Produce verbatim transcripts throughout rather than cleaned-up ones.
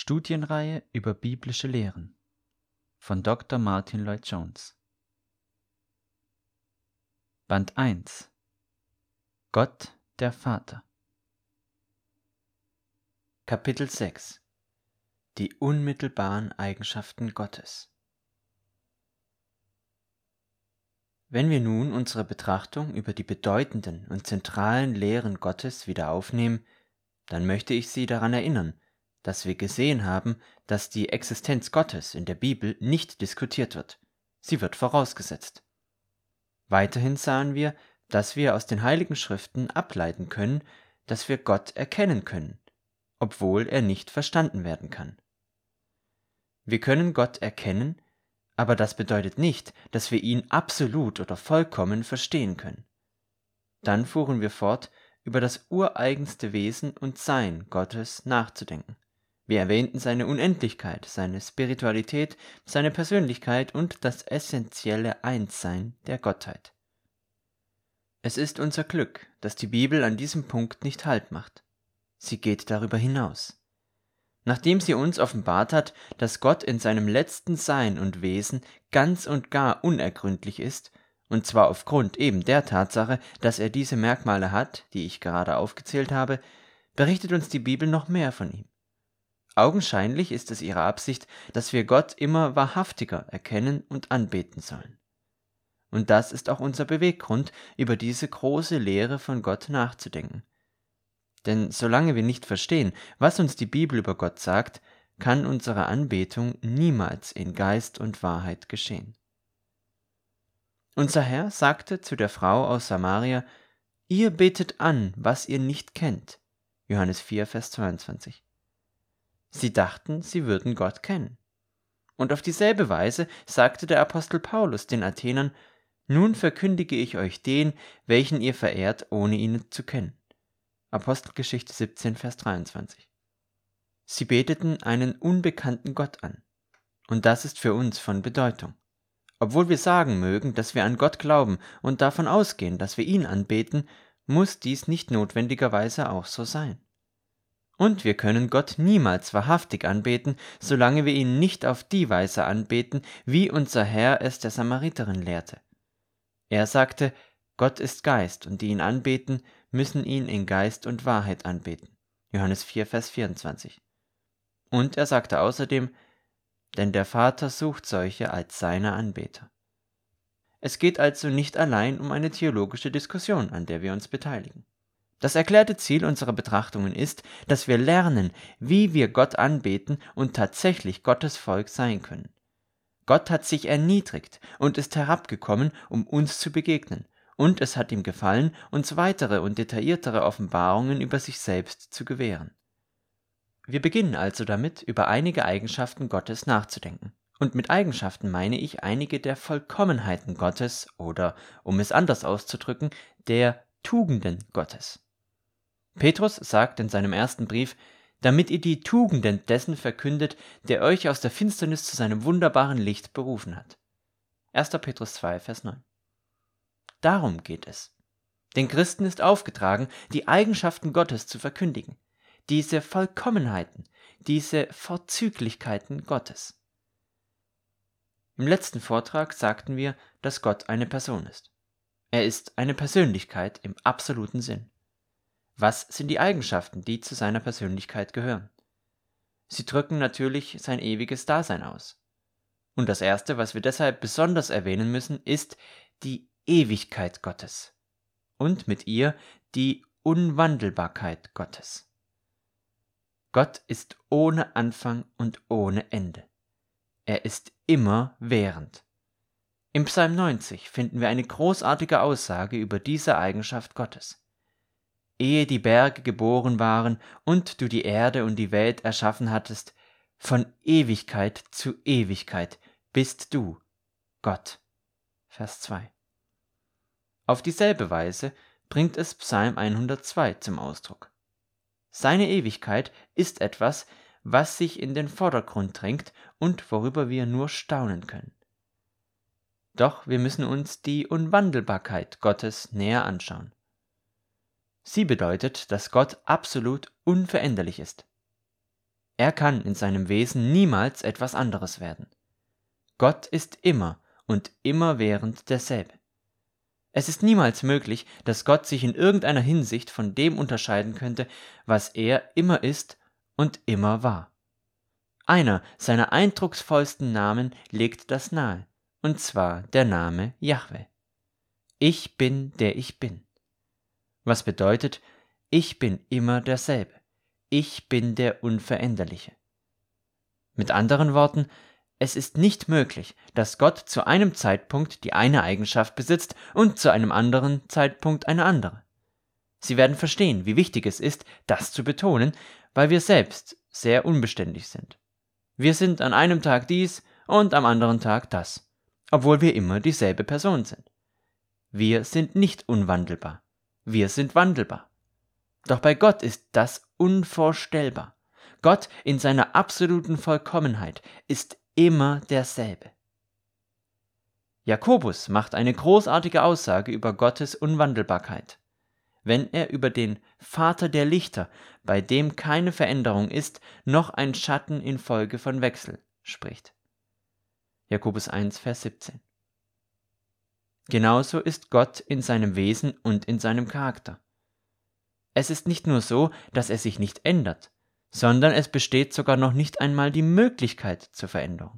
Studienreihe über biblische Lehren von Doktor Martyn Lloyd-Jones. Band eins Gott der Vater. Kapitel sechs Die unmittelbaren Eigenschaften Gottes. Wenn wir nun unsere Betrachtung über die bedeutenden und zentralen Lehren Gottes wieder aufnehmen, dann möchte ich Sie daran erinnern, dass wir gesehen haben, dass die Existenz Gottes in der Bibel nicht diskutiert wird. Sie wird vorausgesetzt. Weiterhin sahen wir, dass wir aus den Heiligen Schriften ableiten können, dass wir Gott erkennen können, obwohl er nicht verstanden werden kann. Wir können Gott erkennen, aber das bedeutet nicht, dass wir ihn absolut oder vollkommen verstehen können. Dann fuhren wir fort, über das ureigenste Wesen und Sein Gottes nachzudenken. Wir erwähnten seine Unendlichkeit, seine Spiritualität, seine Persönlichkeit und das essentielle Einssein der Gottheit. Es ist unser Glück, dass die Bibel an diesem Punkt nicht Halt macht. Sie geht darüber hinaus. Nachdem sie uns offenbart hat, dass Gott in seinem letzten Sein und Wesen ganz und gar unergründlich ist, und zwar aufgrund eben der Tatsache, dass er diese Merkmale hat, die ich gerade aufgezählt habe, berichtet uns die Bibel noch mehr von ihm. Augenscheinlich ist es ihre Absicht, dass wir Gott immer wahrhaftiger erkennen und anbeten sollen. Und das ist auch unser Beweggrund, über diese große Lehre von Gott nachzudenken. Denn solange wir nicht verstehen, was uns die Bibel über Gott sagt, kann unsere Anbetung niemals in Geist und Wahrheit geschehen. Unser Herr sagte zu der Frau aus Samaria: Ihr betet an, was ihr nicht kennt. Johannes vier, Vers zweiundzwanzig. Sie dachten, sie würden Gott kennen. Und auf dieselbe Weise sagte der Apostel Paulus den Athenern: Nun verkündige ich euch den, welchen ihr verehrt, ohne ihn zu kennen. Apostelgeschichte siebzehn, Vers dreiundzwanzig. Sie beteten einen unbekannten Gott an. Und das ist für uns von Bedeutung. Obwohl wir sagen mögen, dass wir an Gott glauben und davon ausgehen, dass wir ihn anbeten, muss dies nicht notwendigerweise auch so sein. Und wir können Gott niemals wahrhaftig anbeten, solange wir ihn nicht auf die Weise anbeten, wie unser Herr es der Samariterin lehrte. Er sagte: Gott ist Geist, und die ihn anbeten, müssen ihn in Geist und Wahrheit anbeten. Johannes vier, Vers vierundzwanzig. Und er sagte außerdem: Denn der Vater sucht solche als seine Anbeter. Es geht also nicht allein um eine theologische Diskussion, an der wir uns beteiligen. Das erklärte Ziel unserer Betrachtungen ist, dass wir lernen, wie wir Gott anbeten und tatsächlich Gottes Volk sein können. Gott hat sich erniedrigt und ist herabgekommen, um uns zu begegnen, und es hat ihm gefallen, uns weitere und detailliertere Offenbarungen über sich selbst zu gewähren. Wir beginnen also damit, über einige Eigenschaften Gottes nachzudenken. Und mit Eigenschaften meine ich einige der Vollkommenheiten Gottes oder, um es anders auszudrücken, der Tugenden Gottes. Petrus sagt in seinem ersten Brief: Damit ihr die Tugenden dessen verkündet, der euch aus der Finsternis zu seinem wunderbaren Licht berufen hat. erster Petrus zwei, Vers neun. Darum geht es. Den Christen ist aufgetragen, die Eigenschaften Gottes zu verkündigen, diese Vollkommenheiten, diese Vorzüglichkeiten Gottes. Im letzten Vortrag sagten wir, dass Gott eine Person ist. Er ist eine Persönlichkeit im absoluten Sinn. Was sind die Eigenschaften, die zu seiner Persönlichkeit gehören? Sie drücken natürlich sein ewiges Dasein aus. Und das Erste, was wir deshalb besonders erwähnen müssen, ist die Ewigkeit Gottes und mit ihr die Unwandelbarkeit Gottes. Gott ist ohne Anfang und ohne Ende. Er ist immerwährend. Im Psalm neunzig finden wir eine großartige Aussage über diese Eigenschaft Gottes. Ehe die Berge geboren waren und du die Erde und die Welt erschaffen hattest, von Ewigkeit zu Ewigkeit bist du, Gott. Vers zwei. Auf dieselbe Weise bringt es Psalm hundertzwei zum Ausdruck. Seine Ewigkeit ist etwas, was sich in den Vordergrund drängt und worüber wir nur staunen können. Doch wir müssen uns die Unwandelbarkeit Gottes näher anschauen. Sie bedeutet, dass Gott absolut unveränderlich ist. Er kann in seinem Wesen niemals etwas anderes werden. Gott ist immer und immerwährend derselbe. Es ist niemals möglich, dass Gott sich in irgendeiner Hinsicht von dem unterscheiden könnte, was er immer ist und immer war. Einer seiner eindrucksvollsten Namen legt das nahe, und zwar der Name Jahwe. Ich bin, der ich bin. Was bedeutet, ich bin immer derselbe. Ich bin der Unveränderliche. Mit anderen Worten, es ist nicht möglich, dass Gott zu einem Zeitpunkt die eine Eigenschaft besitzt und zu einem anderen Zeitpunkt eine andere. Sie werden verstehen, wie wichtig es ist, das zu betonen, weil wir selbst sehr unbeständig sind. Wir sind an einem Tag dies und am anderen Tag das, obwohl wir immer dieselbe Person sind. Wir sind nicht unwandelbar, wir sind wandelbar. Doch bei Gott ist das unvorstellbar. Gott in seiner absoluten Vollkommenheit ist immer derselbe. Jakobus macht eine großartige Aussage über Gottes Unwandelbarkeit, wenn er über den Vater der Lichter, bei dem keine Veränderung ist, noch ein Schatten infolge von Wechsel, spricht. Jakobus eins, Vers siebzehn. Genauso ist Gott in seinem Wesen und in seinem Charakter. Es ist nicht nur so, dass er sich nicht ändert, sondern es besteht sogar noch nicht einmal die Möglichkeit zur Veränderung.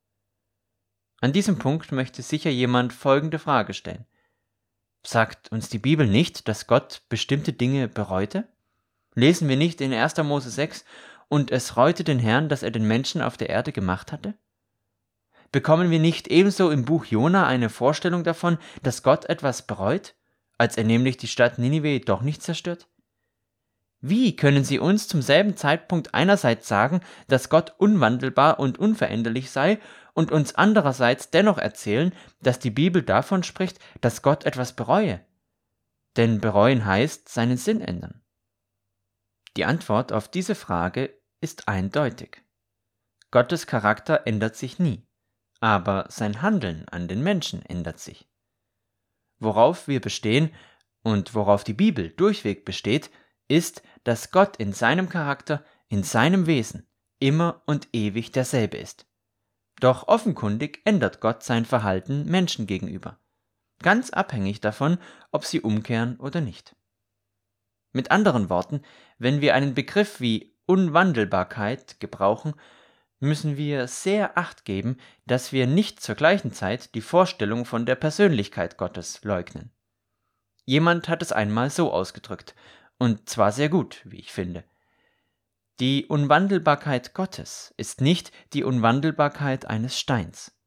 An diesem Punkt möchte sicher jemand folgende Frage stellen. Sagt uns die Bibel nicht, dass Gott bestimmte Dinge bereute? Lesen wir nicht in erster Mose sechs, und es reute den Herrn, dass er den Menschen auf der Erde gemacht hatte? Bekommen wir nicht ebenso im Buch Jona eine Vorstellung davon, dass Gott etwas bereut, als er nämlich die Stadt Ninive doch nicht zerstört? Wie können Sie uns zum selben Zeitpunkt einerseits sagen, dass Gott unwandelbar und unveränderlich sei, und uns andererseits dennoch erzählen, dass die Bibel davon spricht, dass Gott etwas bereue? Denn bereuen heißt seinen Sinn ändern. Die Antwort auf diese Frage ist eindeutig. Gottes Charakter ändert sich nie, aber sein Handeln an den Menschen ändert sich. Worauf wir bestehen und worauf die Bibel durchweg besteht, ist, dass Gott in seinem Charakter, in seinem Wesen immer und ewig derselbe ist. Doch offenkundig ändert Gott sein Verhalten Menschen gegenüber, ganz abhängig davon, ob sie umkehren oder nicht. Mit anderen Worten, wenn wir einen Begriff wie Unwandelbarkeit gebrauchen, müssen wir sehr Acht geben, dass wir nicht zur gleichen Zeit die Vorstellung von der Persönlichkeit Gottes leugnen. Jemand hat es einmal so ausgedrückt, und zwar sehr gut, wie ich finde. Die Unwandelbarkeit Gottes ist nicht die Unwandelbarkeit eines Steins.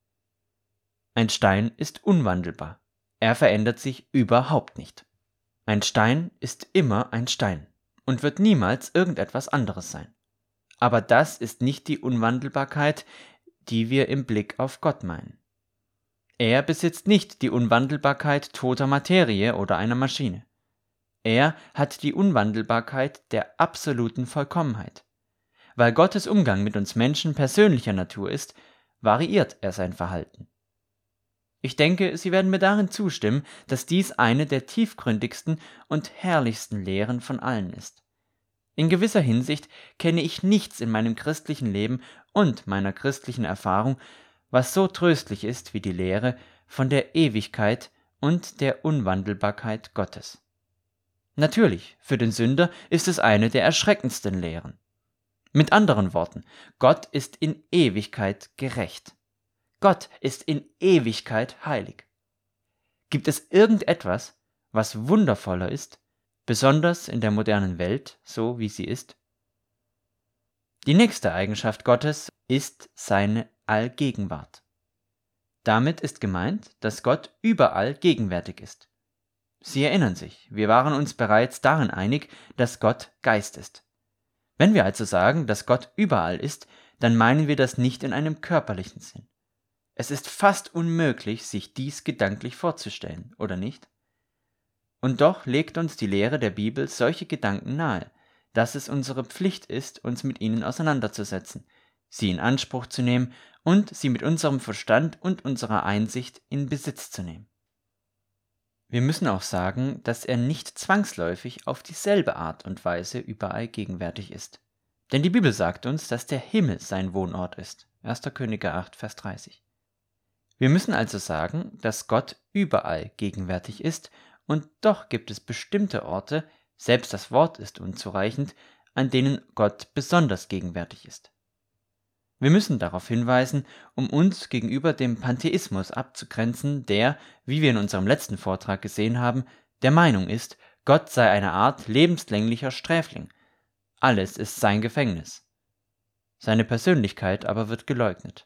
Ein Stein ist unwandelbar. Er verändert sich überhaupt nicht. Ein Stein ist immer ein Stein und wird niemals irgendetwas anderes sein. Aber das ist nicht die Unwandelbarkeit, die wir im Blick auf Gott meinen. Er besitzt nicht die Unwandelbarkeit toter Materie oder einer Maschine. Er hat die Unwandelbarkeit der absoluten Vollkommenheit. Weil Gottes Umgang mit uns Menschen persönlicher Natur ist, variiert er sein Verhalten. Ich denke, Sie werden mir darin zustimmen, dass dies eine der tiefgründigsten und herrlichsten Lehren von allen ist. In gewisser Hinsicht kenne ich nichts in meinem christlichen Leben und meiner christlichen Erfahrung, was so tröstlich ist wie die Lehre von der Ewigkeit und der Unwandelbarkeit Gottes. Natürlich, für den Sünder ist es eine der erschreckendsten Lehren. Mit anderen Worten, Gott ist in Ewigkeit gerecht. Gott ist in Ewigkeit heilig. Gibt es irgendetwas, was wundervoller ist, besonders in der modernen Welt, so wie sie ist? Die nächste Eigenschaft Gottes ist seine Allgegenwart. Damit ist gemeint, dass Gott überall gegenwärtig ist. Sie erinnern sich, wir waren uns bereits darin einig, dass Gott Geist ist. Wenn wir also sagen, dass Gott überall ist, dann meinen wir das nicht in einem körperlichen Sinn. Es ist fast unmöglich, sich dies gedanklich vorzustellen, oder nicht? Und doch legt uns die Lehre der Bibel solche Gedanken nahe, dass es unsere Pflicht ist, uns mit ihnen auseinanderzusetzen, sie in Anspruch zu nehmen und sie mit unserem Verstand und unserer Einsicht in Besitz zu nehmen. Wir müssen auch sagen, dass er nicht zwangsläufig auf dieselbe Art und Weise überall gegenwärtig ist. Denn die Bibel sagt uns, dass der Himmel sein Wohnort ist. erster Könige acht, Vers dreißig. Wir müssen also sagen, dass Gott überall gegenwärtig ist, und doch gibt es bestimmte Orte, selbst das Wort ist unzureichend, an denen Gott besonders gegenwärtig ist. Wir müssen darauf hinweisen, um uns gegenüber dem Pantheismus abzugrenzen, der, wie wir in unserem letzten Vortrag gesehen haben, der Meinung ist, Gott sei eine Art lebenslänglicher Sträfling. Alles ist sein Gefängnis. Seine Persönlichkeit aber wird geleugnet.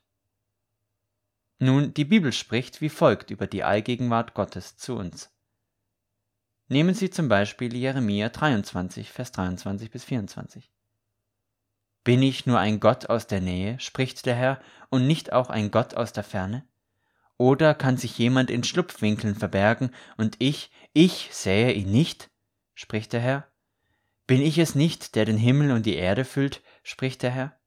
Nun, die Bibel spricht wie folgt über die Allgegenwart Gottes zu uns. Nehmen Sie zum Beispiel Jeremia dreiundzwanzig, Vers dreiundzwanzig bis vierundzwanzig. Bin ich nur ein Gott aus der Nähe, spricht der Herr, und nicht auch ein Gott aus der Ferne? Oder kann sich jemand in Schlupfwinkeln verbergen, und ich, ich sähe ihn nicht, spricht der Herr? Bin ich es nicht, der den Himmel und die Erde füllt, spricht der Herr?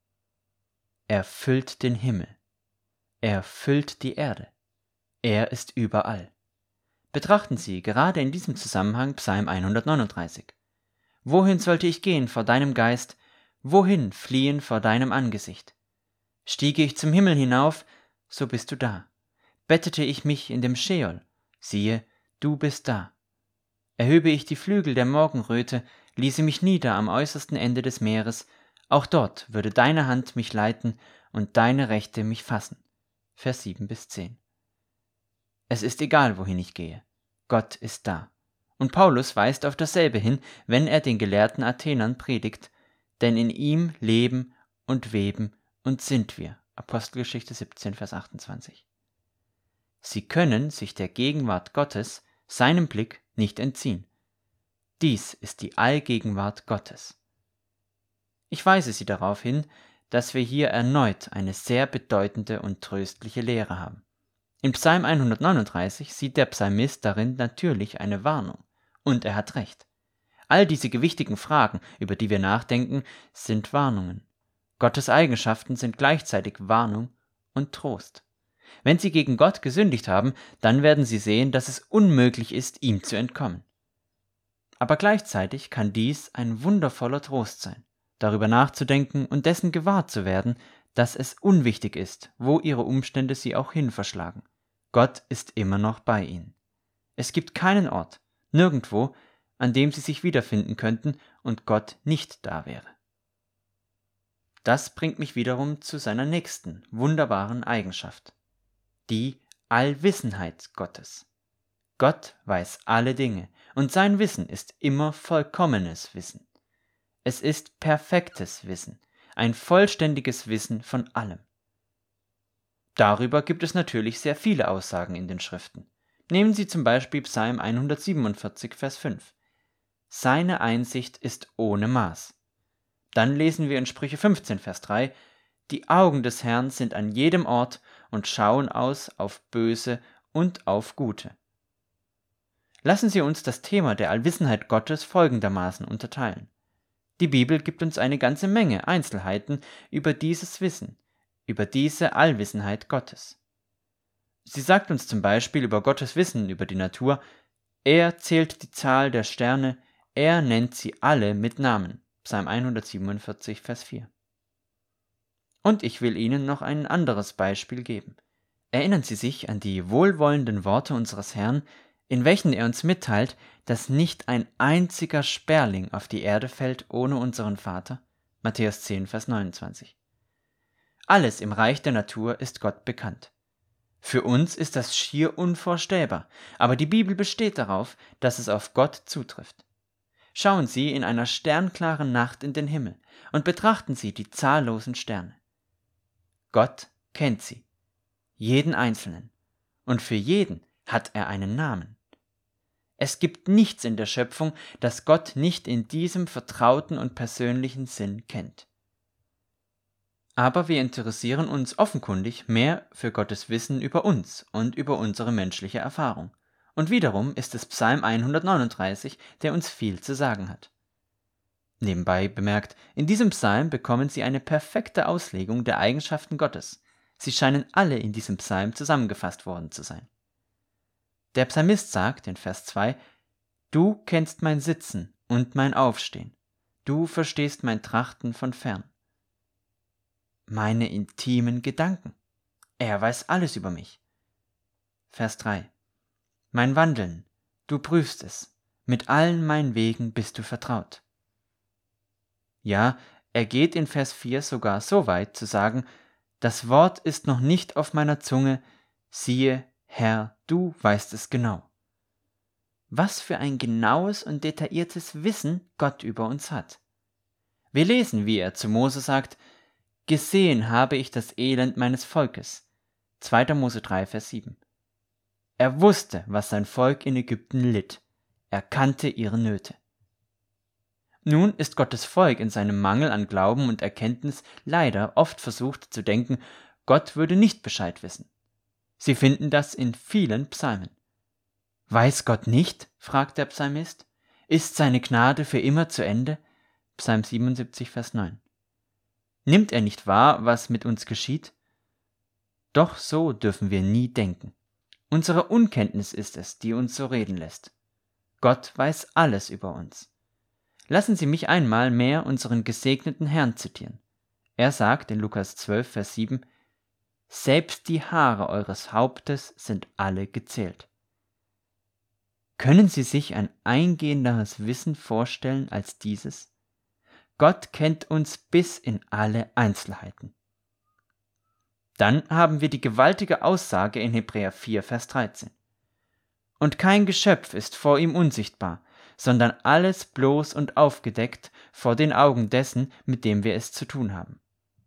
Er füllt den Himmel. Er füllt die Erde. Er ist überall. Betrachten Sie gerade in diesem Zusammenhang Psalm hundertneununddreißig. Wohin sollte ich gehen vor deinem Geist? Wohin fliehen vor deinem Angesicht? Stiege ich zum Himmel hinauf, so bist du da. Bettete ich mich in dem Scheol, siehe, du bist da. Erhöbe ich die Flügel der Morgenröte, ließe mich nieder am äußersten Ende des Meeres, auch dort würde deine Hand mich leiten und deine Rechte mich fassen. Vers sieben bis zehn. Es ist egal, wohin ich gehe. Gott ist da. Und Paulus weist auf dasselbe hin, wenn er den gelehrten Athenern predigt, denn in ihm leben und weben und sind wir. Apostelgeschichte siebzehn, Vers achtundzwanzig. Sie können sich der Gegenwart Gottes, seinem Blick, nicht entziehen. Dies ist die Allgegenwart Gottes. Ich weise Sie darauf hin, dass wir hier erneut eine sehr bedeutende und tröstliche Lehre haben. In Psalm hundertneununddreißig sieht der Psalmist darin natürlich eine Warnung. Und er hat recht. All diese gewichtigen Fragen, über die wir nachdenken, sind Warnungen. Gottes Eigenschaften sind gleichzeitig Warnung und Trost. Wenn Sie gegen Gott gesündigt haben, dann werden Sie sehen, dass es unmöglich ist, ihm zu entkommen. Aber gleichzeitig kann dies ein wundervoller Trost sein, darüber nachzudenken und dessen gewahr zu werden, dass es unwichtig ist, wo Ihre Umstände Sie auch hin verschlagen. Gott ist immer noch bei Ihnen. Es gibt keinen Ort, nirgendwo, an dem Sie sich wiederfinden könnten und Gott nicht da wäre. Das bringt mich wiederum zu seiner nächsten, wunderbaren Eigenschaft, die Allwissenheit Gottes. Gott weiß alle Dinge und sein Wissen ist immer vollkommenes Wissen. Es ist perfektes Wissen, ein vollständiges Wissen von allem. Darüber gibt es natürlich sehr viele Aussagen in den Schriften. Nehmen Sie zum Beispiel Psalm hundertsiebenundvierzig, Vers fünf. Seine Einsicht ist ohne Maß. Dann lesen wir in Sprüche fünfzehn, Vers drei, die Augen des Herrn sind an jedem Ort und schauen aus auf Böse und auf Gute. Lassen Sie uns das Thema der Allwissenheit Gottes folgendermaßen unterteilen. Die Bibel gibt uns eine ganze Menge Einzelheiten über dieses Wissen, über diese Allwissenheit Gottes. Sie sagt uns zum Beispiel über Gottes Wissen über die Natur, er zählt die Zahl der Sterne, er nennt sie alle mit Namen. Psalm hundertsiebenundvierzig, Vers vier. Und ich will Ihnen noch ein anderes Beispiel geben. Erinnern Sie sich an die wohlwollenden Worte unseres Herrn, in welchen er uns mitteilt, dass nicht ein einziger Sperling auf die Erde fällt ohne unseren Vater? Matthäus zehn, Vers neunundzwanzig. Alles im Reich der Natur ist Gott bekannt. Für uns ist das schier unvorstellbar, aber die Bibel besteht darauf, dass es auf Gott zutrifft. Schauen Sie in einer sternklaren Nacht in den Himmel und betrachten Sie die zahllosen Sterne. Gott kennt sie, jeden einzelnen, und für jeden hat er einen Namen. Es gibt nichts in der Schöpfung, das Gott nicht in diesem vertrauten und persönlichen Sinn kennt. Aber wir interessieren uns offenkundig mehr für Gottes Wissen über uns und über unsere menschliche Erfahrung. Und wiederum ist es Psalm hundertneununddreißig, der uns viel zu sagen hat. Nebenbei bemerkt, in diesem Psalm bekommen Sie eine perfekte Auslegung der Eigenschaften Gottes. Sie scheinen alle in diesem Psalm zusammengefasst worden zu sein. Der Psalmist sagt in Vers zwei, Du kennst mein Sitzen und mein Aufstehen. Du verstehst mein Trachten von fern. Meine intimen Gedanken. Er weiß alles über mich. Vers drei. Mein Wandeln, du prüfst es. Mit allen meinen Wegen bist du vertraut. Ja, er geht in Vers vier sogar so weit zu sagen, das Wort ist noch nicht auf meiner Zunge, siehe, Herr, du weißt es genau. Was für ein genaues und detailliertes Wissen Gott über uns hat. Wir lesen, wie er zu Mose sagt, gesehen habe ich das Elend meines Volkes. zweiter Mose drei, Vers sieben. Er wusste, was sein Volk in Ägypten litt. Er kannte ihre Nöte. Nun ist Gottes Volk in seinem Mangel an Glauben und Erkenntnis leider oft versucht zu denken, Gott würde nicht Bescheid wissen. Sie finden das in vielen Psalmen. Weiß Gott nicht? Fragt der Psalmist. Ist seine Gnade für immer zu Ende? Psalm siebenundsiebzig, Vers neun. Nimmt er nicht wahr, was mit uns geschieht? Doch so dürfen wir nie denken. Unsere Unkenntnis ist es, die uns so reden lässt. Gott weiß alles über uns. Lassen Sie mich einmal mehr unseren gesegneten Herrn zitieren. Er sagt in Lukas zwölf, Vers sieben, selbst die Haare eures Hauptes sind alle gezählt. Können Sie sich ein eingehenderes Wissen vorstellen als dieses? Gott kennt uns bis in alle Einzelheiten. Dann haben wir die gewaltige Aussage in Hebräer vier, Vers dreizehn. Und kein Geschöpf ist vor ihm unsichtbar, sondern alles bloß und aufgedeckt vor den Augen dessen, mit dem wir es zu tun haben.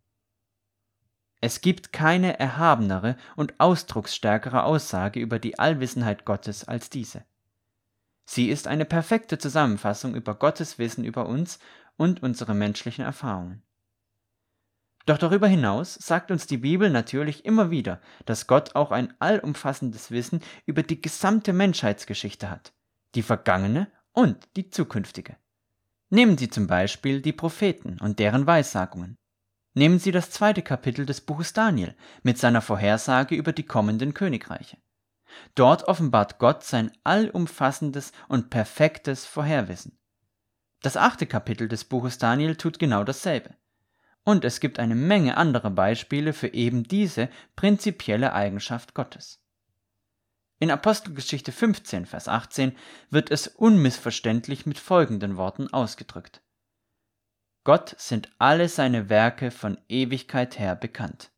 Es gibt keine erhabenere und ausdrucksstärkere Aussage über die Allwissenheit Gottes als diese. Sie ist eine perfekte Zusammenfassung über Gottes Wissen über uns und unsere menschlichen Erfahrungen. Doch darüber hinaus sagt uns die Bibel natürlich immer wieder, dass Gott auch ein allumfassendes Wissen über die gesamte Menschheitsgeschichte hat, die vergangene und die zukünftige. Nehmen Sie zum Beispiel die Propheten und deren Weissagungen. Nehmen Sie das zweite Kapitel des Buches Daniel mit seiner Vorhersage über die kommenden Königreiche. Dort offenbart Gott sein allumfassendes und perfektes Vorherwissen. Das achte Kapitel des Buches Daniel tut genau dasselbe. Und es gibt eine Menge anderer Beispiele für eben diese prinzipielle Eigenschaft Gottes. In Apostelgeschichte fünfzehn, Vers achtzehn wird es unmissverständlich mit folgenden Worten ausgedrückt. Gott sind alle seine Werke von Ewigkeit her bekannt.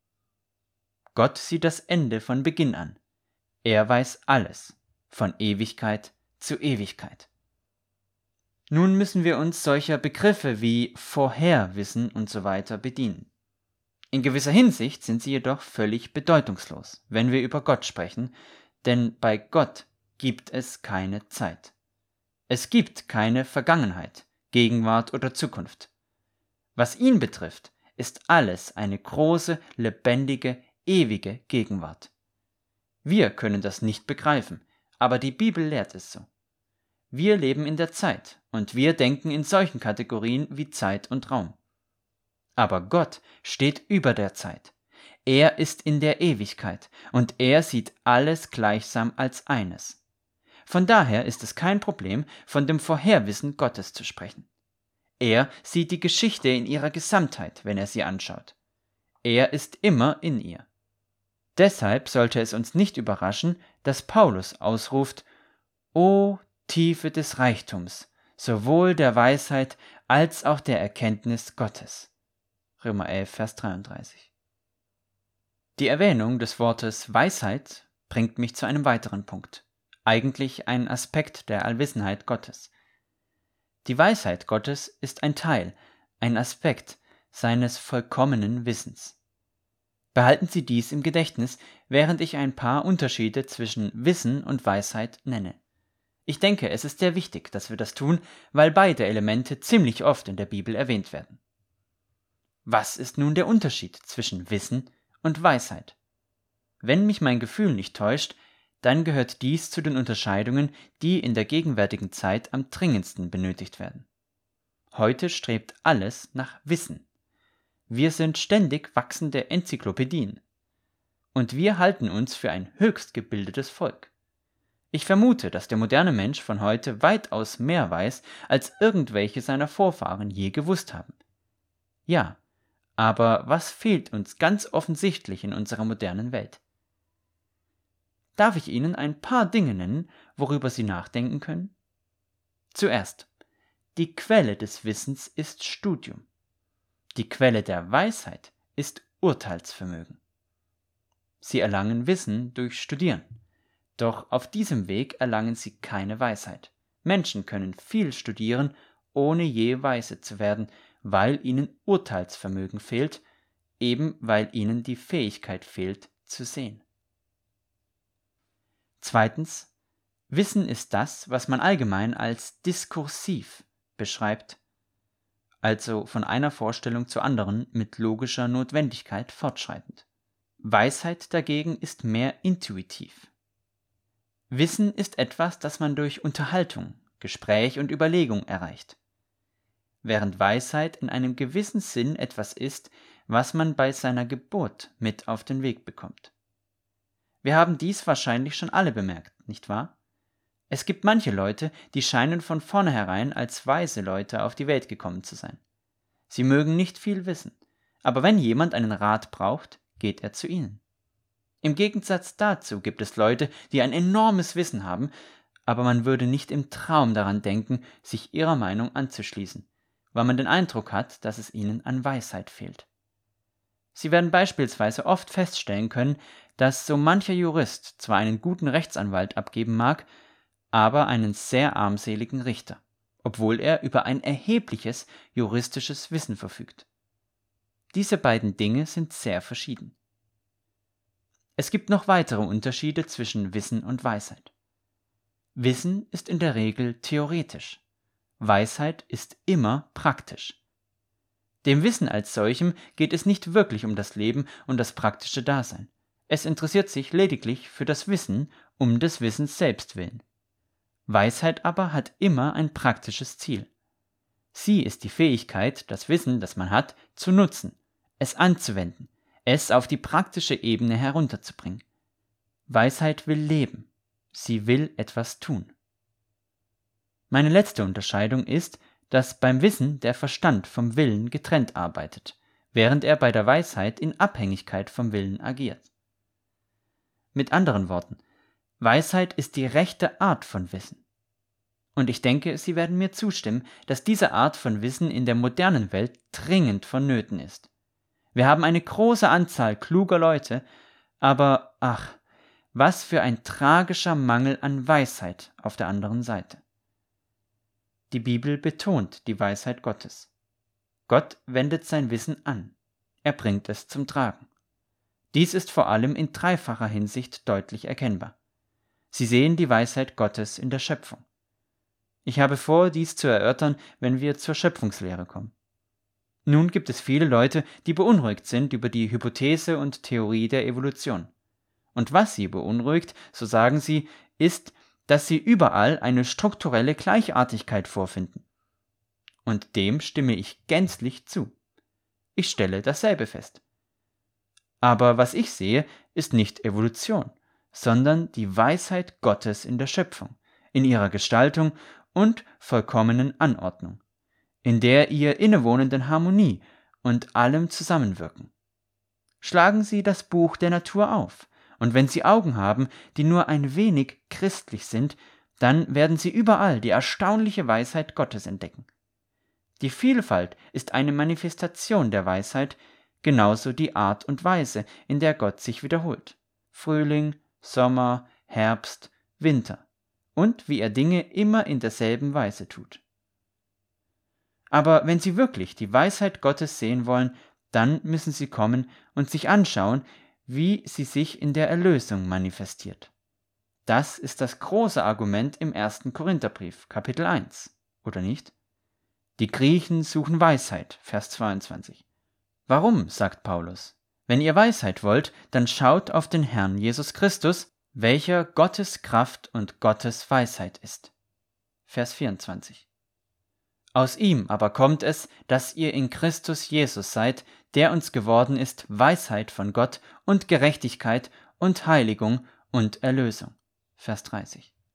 Gott sieht das Ende von Beginn an. Er weiß alles, von Ewigkeit zu Ewigkeit. Nun müssen wir uns solcher Begriffe wie Vorherwissen und so weiter bedienen. In gewisser Hinsicht sind sie jedoch völlig bedeutungslos, wenn wir über Gott sprechen, denn bei Gott gibt es keine Zeit. Es gibt keine Vergangenheit, Gegenwart oder Zukunft. Was ihn betrifft, ist alles eine große, lebendige, ewige Gegenwart. Wir können das nicht begreifen, aber die Bibel lehrt es so. Wir leben in der Zeit und wir denken in solchen Kategorien wie Zeit und Raum. Aber Gott steht über der Zeit. Er ist in der Ewigkeit und er sieht alles gleichsam als eines. Von daher ist es kein Problem, von dem Vorherwissen Gottes zu sprechen. Er sieht die Geschichte in ihrer Gesamtheit, wenn er sie anschaut. Er ist immer in ihr. Deshalb sollte es uns nicht überraschen, dass Paulus ausruft, O Tiefe des Reichtums, sowohl der Weisheit als auch der Erkenntnis Gottes. Römer elf, Vers dreiunddreißig. Die Erwähnung des Wortes Weisheit bringt mich zu einem weiteren Punkt, eigentlich ein Aspekt der Allwissenheit Gottes. Die Weisheit Gottes ist ein Teil, ein Aspekt seines vollkommenen Wissens. Behalten Sie dies im Gedächtnis, während ich ein paar Unterschiede zwischen Wissen und Weisheit nenne. Ich denke, es ist sehr wichtig, dass wir das tun, weil beide Elemente ziemlich oft in der Bibel erwähnt werden. Was ist nun der Unterschied zwischen Wissen und Weisheit? Wenn mich mein Gefühl nicht täuscht, dann gehört dies zu den Unterscheidungen, die in der gegenwärtigen Zeit am dringendsten benötigt werden. Heute strebt alles nach Wissen. Wir sind ständig wachsende Enzyklopädien. Und wir halten uns für ein höchst gebildetes Volk. Ich vermute, dass der moderne Mensch von heute weitaus mehr weiß, als irgendwelche seiner Vorfahren je gewusst haben. Ja, aber was fehlt uns ganz offensichtlich in unserer modernen Welt? Darf ich Ihnen ein paar Dinge nennen, worüber Sie nachdenken können? Zuerst, die Quelle des Wissens ist Studium. Die Quelle der Weisheit ist Urteilsvermögen. Sie erlangen Wissen durch Studieren. Doch auf diesem Weg erlangen sie keine Weisheit. Menschen können viel studieren, ohne je weise zu werden, weil ihnen Urteilsvermögen fehlt, eben weil ihnen die Fähigkeit fehlt, zu sehen. Zweitens, Wissen ist das, was man allgemein als diskursiv beschreibt, also von einer Vorstellung zur anderen mit logischer Notwendigkeit fortschreitend. Weisheit dagegen ist mehr intuitiv. Wissen ist etwas, das man durch Unterhaltung, Gespräch und Überlegung erreicht, während Weisheit in einem gewissen Sinn etwas ist, was man bei seiner Geburt mit auf den Weg bekommt. Wir haben dies wahrscheinlich schon alle bemerkt, nicht wahr? Es gibt manche Leute, die scheinen von vornherein als weise Leute auf die Welt gekommen zu sein. Sie mögen nicht viel wissen, aber wenn jemand einen Rat braucht, geht er zu ihnen. Im Gegensatz dazu gibt es Leute, die ein enormes Wissen haben, aber man würde nicht im Traum daran denken, sich ihrer Meinung anzuschließen, weil man den Eindruck hat, dass es ihnen an Weisheit fehlt. Sie werden beispielsweise oft feststellen können, dass so mancher Jurist zwar einen guten Rechtsanwalt abgeben mag, aber einen sehr armseligen Richter, obwohl er über ein erhebliches juristisches Wissen verfügt. Diese beiden Dinge sind sehr verschieden. Es gibt noch weitere Unterschiede zwischen Wissen und Weisheit. Wissen ist in der Regel theoretisch. Weisheit ist immer praktisch. Dem Wissen als solchem geht es nicht wirklich um das Leben und das praktische Dasein. Es interessiert sich lediglich für das Wissen um des Wissens selbst willen. Weisheit aber hat immer ein praktisches Ziel. Sie ist die Fähigkeit, das Wissen, das man hat, zu nutzen, es anzuwenden, es auf die praktische Ebene herunterzubringen. Weisheit will leben. Sie will etwas tun. Meine letzte Unterscheidung ist, dass beim Wissen der Verstand vom Willen getrennt arbeitet, während er bei der Weisheit in Abhängigkeit vom Willen agiert. Mit anderen Worten, Weisheit ist die rechte Art von Wissen. Und ich denke, Sie werden mir zustimmen, dass diese Art von Wissen in der modernen Welt dringend vonnöten ist. Wir haben eine große Anzahl kluger Leute, aber ach, was für ein tragischer Mangel an Weisheit auf der anderen Seite. Die Bibel betont die Weisheit Gottes. Gott wendet sein Wissen an. Er bringt es zum Tragen. Dies ist vor allem in dreifacher Hinsicht deutlich erkennbar. Sie sehen die Weisheit Gottes in der Schöpfung. Ich habe vor, dies zu erörtern, wenn wir zur Schöpfungslehre kommen. Nun gibt es viele Leute, die beunruhigt sind über die Hypothese und Theorie der Evolution. Und was sie beunruhigt, so sagen sie, ist, dass sie überall eine strukturelle Gleichartigkeit vorfinden. Und dem stimme ich gänzlich zu. Ich stelle dasselbe fest. Aber was ich sehe, ist nicht Evolution, sondern die Weisheit Gottes in der Schöpfung, in ihrer Gestaltung und vollkommenen Anordnung, in der ihr innewohnenden Harmonie und allem Zusammenwirken. Schlagen Sie das Buch der Natur auf, und wenn Sie Augen haben, die nur ein wenig christlich sind, dann werden Sie überall die erstaunliche Weisheit Gottes entdecken. Die Vielfalt ist eine Manifestation der Weisheit, genauso die Art und Weise, in der Gott sich wiederholt. Frühling, Sommer, Herbst, Winter. Und wie er Dinge immer in derselben Weise tut. Aber wenn Sie wirklich die Weisheit Gottes sehen wollen, dann müssen Sie kommen und sich anschauen, wie sie sich in der Erlösung manifestiert. Das ist das große Argument im ersten Korintherbrief, Kapitel eins, oder nicht? Die Griechen suchen Weisheit, Vers zweiundzwanzig. Warum, sagt Paulus? Wenn ihr Weisheit wollt, dann schaut auf den Herrn Jesus Christus, welcher Gottes Kraft und Gottes Weisheit ist. Vers vierundzwanzig. Aus ihm aber kommt es, dass ihr in Christus Jesus seid, der uns geworden ist Weisheit von Gott und Gerechtigkeit und Heiligung und Erlösung. Vers dreißig.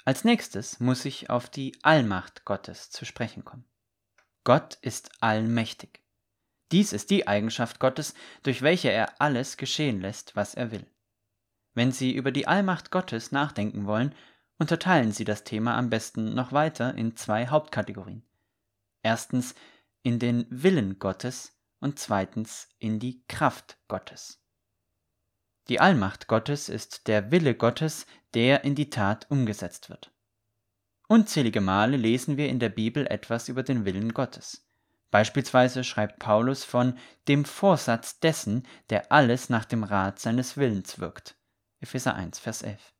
Als nächstes muss ich auf die Allmacht Gottes zu sprechen kommen. Gott ist allmächtig. Dies ist die Eigenschaft Gottes, durch welche er alles geschehen lässt, was er will. Wenn Sie über die Allmacht Gottes nachdenken wollen, unterteilen Sie das Thema am besten noch weiter in zwei Hauptkategorien. Erstens in den Willen Gottes und zweitens in die Kraft Gottes. Die Allmacht Gottes ist der Wille Gottes, der in die Tat umgesetzt wird. Unzählige Male lesen wir in der Bibel etwas über den Willen Gottes. Beispielsweise schreibt Paulus von dem Vorsatz dessen, der alles nach dem Rat seines Willens wirkt. Epheser eins, Vers elf.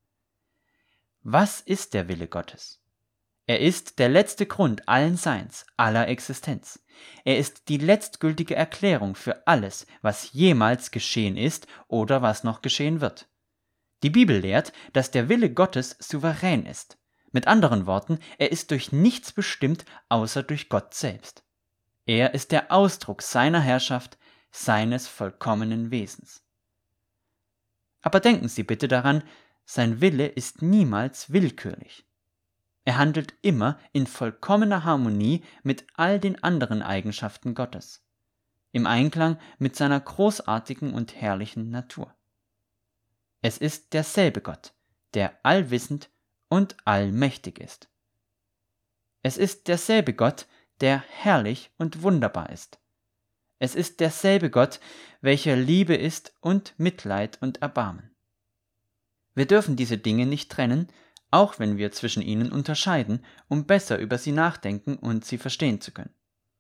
Was ist der Wille Gottes? Er ist der letzte Grund allen Seins, aller Existenz. Er ist die letztgültige Erklärung für alles, was jemals geschehen ist oder was noch geschehen wird. Die Bibel lehrt, dass der Wille Gottes souverän ist. Mit anderen Worten, er ist durch nichts bestimmt, außer durch Gott selbst. Er ist der Ausdruck seiner Herrschaft, seines vollkommenen Wesens. Aber denken Sie bitte daran, sein Wille ist niemals willkürlich. Er handelt immer in vollkommener Harmonie mit all den anderen Eigenschaften Gottes, im Einklang mit seiner großartigen und herrlichen Natur. Es ist derselbe Gott, der allwissend und allmächtig ist. Es ist derselbe Gott, der herrlich und wunderbar ist. Es ist derselbe Gott, welcher Liebe ist und Mitleid und Erbarmen. Wir dürfen diese Dinge nicht trennen, auch wenn wir zwischen ihnen unterscheiden, um besser über sie nachdenken und sie verstehen zu können.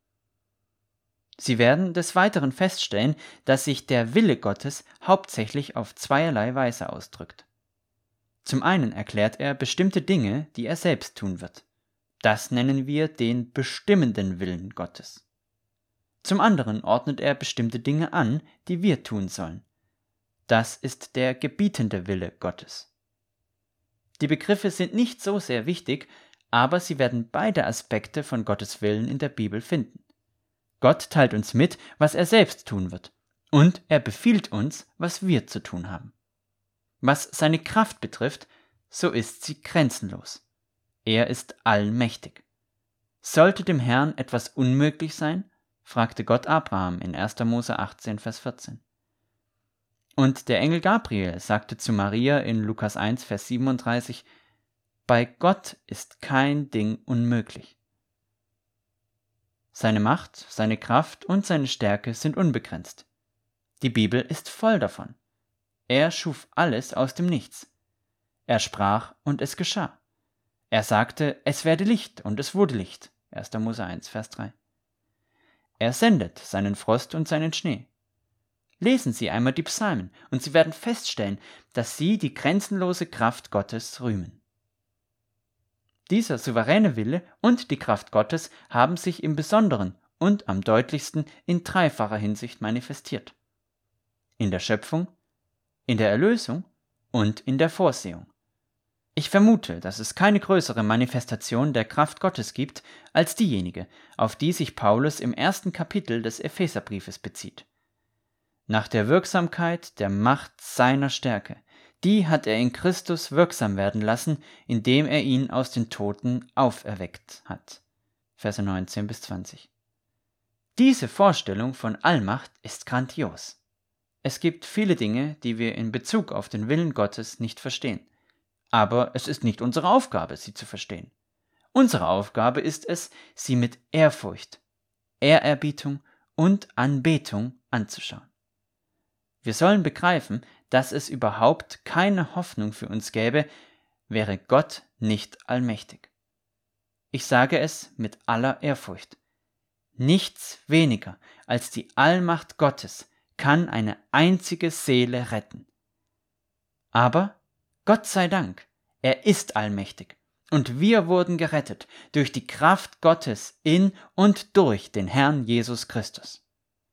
Sie werden des Weiteren feststellen, dass sich der Wille Gottes hauptsächlich auf zweierlei Weise ausdrückt. Zum einen erklärt er bestimmte Dinge, die er selbst tun wird. Das nennen wir den bestimmenden Willen Gottes. Zum anderen ordnet er bestimmte Dinge an, die wir tun sollen. Das ist der gebietende Wille Gottes. Die Begriffe sind nicht so sehr wichtig, aber sie werden beide Aspekte von Gottes Willen in der Bibel finden. Gott teilt uns mit, was er selbst tun wird, und er befiehlt uns, was wir zu tun haben. Was seine Kraft betrifft, so ist sie grenzenlos. Er ist allmächtig. Sollte dem Herrn etwas unmöglich sein? Fragte Gott Abraham in erster Mose achtzehn, Vers vierzehn. Und der Engel Gabriel sagte zu Maria in Lukas eins, Vers siebenunddreißig, bei Gott ist kein Ding unmöglich. Seine Macht, seine Kraft und seine Stärke sind unbegrenzt. Die Bibel ist voll davon. Er schuf alles aus dem Nichts. Er sprach und es geschah. Er sagte, es werde Licht und es wurde Licht. erster Mose eins, Vers drei. Er sendet seinen Frost und seinen Schnee. Lesen Sie einmal die Psalmen und Sie werden feststellen, dass Sie die grenzenlose Kraft Gottes rühmen. Dieser souveräne Wille und die Kraft Gottes haben sich im Besonderen und am deutlichsten in dreifacher Hinsicht manifestiert. In der Schöpfung, in der Erlösung und in der Vorsehung. Ich vermute, dass es keine größere Manifestation der Kraft Gottes gibt, als diejenige, auf die sich Paulus im ersten Kapitel des Epheserbriefes bezieht. Nach der Wirksamkeit der Macht seiner Stärke, die hat er in Christus wirksam werden lassen, indem er ihn aus den Toten auferweckt hat. Verse neunzehn bis zwanzig. Diese Vorstellung von Allmacht ist grandios. Es gibt viele Dinge, die wir in Bezug auf den Willen Gottes nicht verstehen. Aber es ist nicht unsere Aufgabe, sie zu verstehen. Unsere Aufgabe ist es, sie mit Ehrfurcht, Ehrerbietung und Anbetung anzuschauen. Wir sollen begreifen, dass es überhaupt keine Hoffnung für uns gäbe, wäre Gott nicht allmächtig. Ich sage es mit aller Ehrfurcht. Nichts weniger als die Allmacht Gottes kann eine einzige Seele retten. Aber Gott sei Dank, er ist allmächtig und wir wurden gerettet durch die Kraft Gottes in und durch den Herrn Jesus Christus.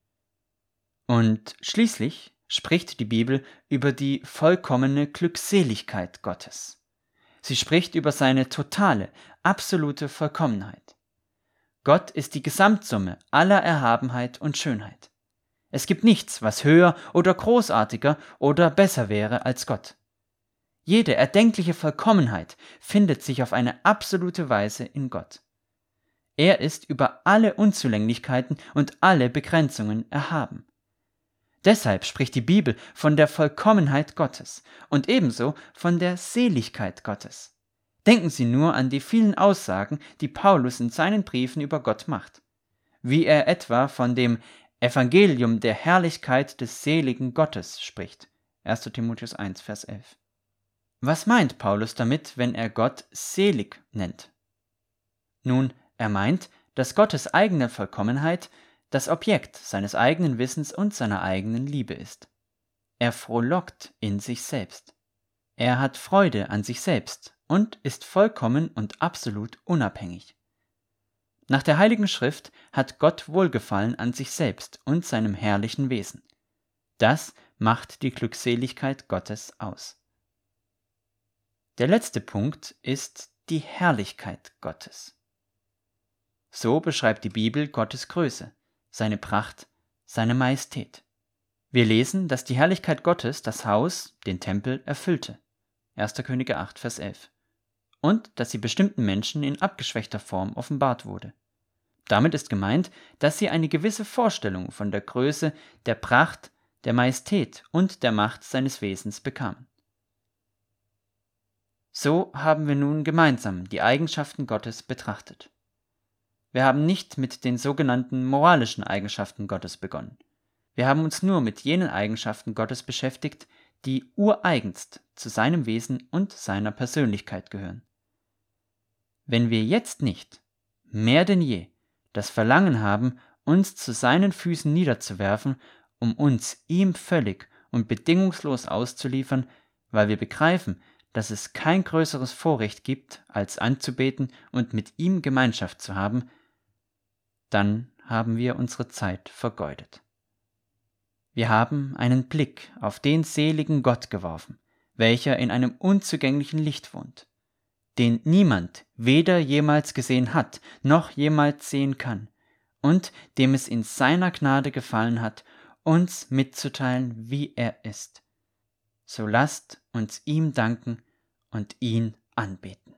Und schließlich spricht die Bibel über die vollkommene Glückseligkeit Gottes. Sie spricht über seine totale, absolute Vollkommenheit. Gott ist die Gesamtsumme aller Erhabenheit und Schönheit. Es gibt nichts, was höher oder großartiger oder besser wäre als Gott. Jede erdenkliche Vollkommenheit findet sich auf eine absolute Weise in Gott. Er ist über alle Unzulänglichkeiten und alle Begrenzungen erhaben. Deshalb spricht die Bibel von der Vollkommenheit Gottes und ebenso von der Seligkeit Gottes. Denken Sie nur an die vielen Aussagen, die Paulus in seinen Briefen über Gott macht, wie er etwa von dem Evangelium der Herrlichkeit des seligen Gottes spricht. erster Timotheus eins, Vers elf. Was meint Paulus damit, wenn er Gott selig nennt? Nun, er meint, dass Gottes eigene Vollkommenheit das Objekt seines eigenen Wissens und seiner eigenen Liebe ist. Er frohlockt in sich selbst. Er hat Freude an sich selbst und ist vollkommen und absolut unabhängig. Nach der Heiligen Schrift hat Gott Wohlgefallen an sich selbst und seinem herrlichen Wesen. Das macht die Glückseligkeit Gottes aus. Der letzte Punkt ist die Herrlichkeit Gottes. So beschreibt die Bibel Gottes Größe, seine Pracht, seine Majestät. Wir lesen, dass die Herrlichkeit Gottes das Haus, den Tempel, erfüllte. erster Könige acht, Vers elf. Und dass sie bestimmten Menschen in abgeschwächter Form offenbart wurde. Damit ist gemeint, dass sie eine gewisse Vorstellung von der Größe, der Pracht, der Majestät und der Macht seines Wesens bekamen. So haben wir nun gemeinsam die Eigenschaften Gottes betrachtet. Wir haben nicht mit den sogenannten moralischen Eigenschaften Gottes begonnen. Wir haben uns nur mit jenen Eigenschaften Gottes beschäftigt, die ureigenst zu seinem Wesen und seiner Persönlichkeit gehören. Wenn wir jetzt nicht, mehr denn je, das Verlangen haben, uns zu seinen Füßen niederzuwerfen, um uns ihm völlig und bedingungslos auszuliefern, weil wir begreifen, dass es kein größeres Vorrecht gibt, als anzubeten und mit ihm Gemeinschaft zu haben, dann haben wir unsere Zeit vergeudet. Wir haben einen Blick auf den seligen Gott geworfen, welcher in einem unzugänglichen Licht wohnt, den niemand weder jemals gesehen hat, noch jemals sehen kann, und dem es in seiner Gnade gefallen hat, uns mitzuteilen, wie er ist. So lasst uns ihm danken und ihn anbeten.